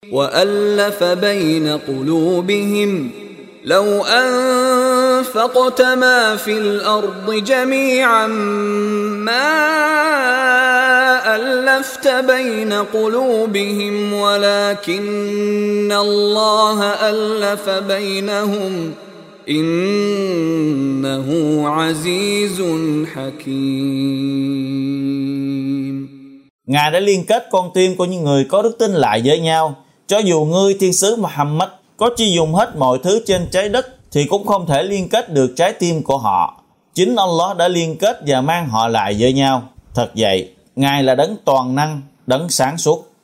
وألف بين قلوبهم لو أنفقت ما في الأرض جميعا ما ألفت بين قلوبهم ولكن الله ألف بينهم إنه عزيز حكيم. Ngài đã liên kết con tim của những người có đức tin lại với nhau. Cho dù ngươi thiên sứ Muhammad có chi dùng hết mọi thứ trên trái đất thì cũng không thể liên kết được trái tim của họ. Chính Allah đã liên kết và mang họ lại với nhau. Thật vậy, Ngài là đấng toàn năng, đấng sáng suốt.